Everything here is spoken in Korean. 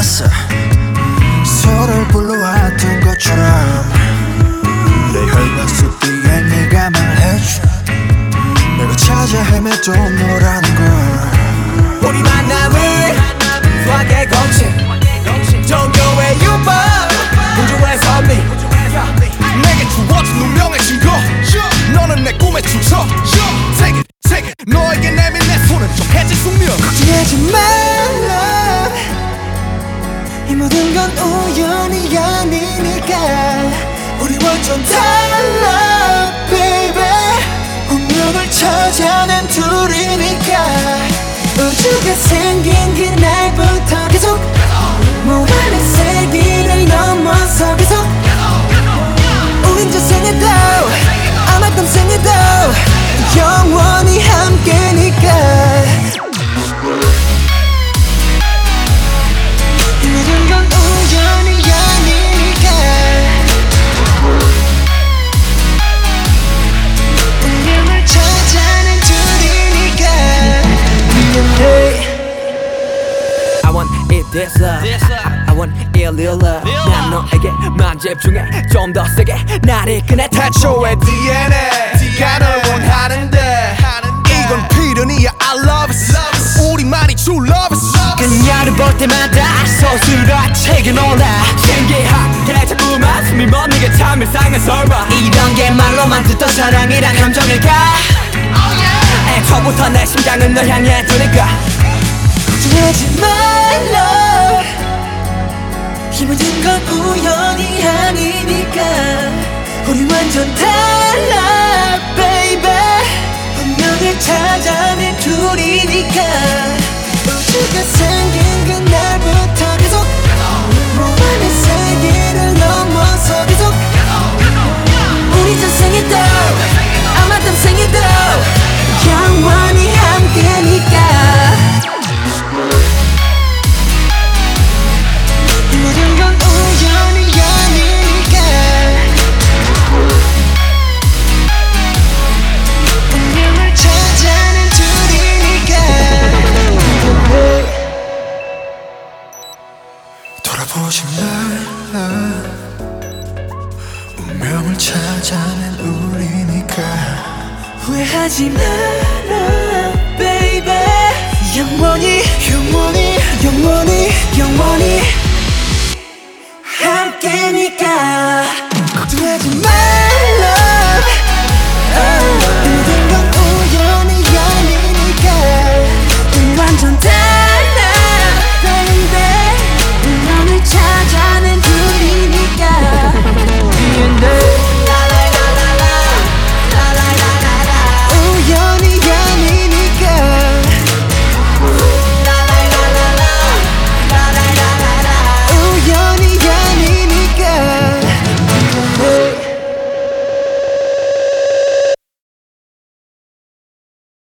않았어. 서로를 불러왔던 것처럼 내 혈관 속 뒤에 네가 말해줘. 내가 찾아 헤매도 너라는 걸. 우리 만남을 수학의 공식 종교의 유법 우주의 선미 내게 주어진 운명의 증거. 너는 내 꿈의 주석. Take it 너에게 내민 내 손은 좀 해질 숙명. 걱정하지 말라. 이 모든 건 우연이 아니니까. 우리 완전 달라 baby. 운명을 찾아낸 둘이니까. 우주가 생긴 그날부터 계속 무한의 세기를 넘어서 계속 우린 저 생에도 아마 땀 생에도 영원히 함께니까. 이 모든 건 우연이 아니니까. 운명을 찾아낸 둘이니까. 미안해. I want it this love I want it real love 난 너에게만 집중해 좀 더 세게 나를 이끄네 태초의 DNA 네가 널 원하는데 이건 필연이야. I love it 우리만이 true love it. 그녀를 볼 때마다 서술아 책에 놀라 신기하게 자꾸만 숨이 멎는 게 참 이상한 설마 이런 게 말로만 듣던 사랑이란 감정일까. 애초부터 내 심장은 널 향해 두니까 걱정하지 말라. 이 모든 건 우연이 아니니까. 우리 완전 달라 baby. 운명을 찾아낸 둘이니까. 우주가 생긴 그날부터 계속 무한의 세계를 넘어서 계속 우리 저 생에도 아마 땀 생에도 영원히 함께니까. 이 모든 건 우연이 아니니까. 운명을 찾아낸 둘이니까. 돌아보지 말라. 운명을 찾아낸 우리니까. 후회하지 마라 baby. 영원히 영원히 영원히 영원히 함께니까.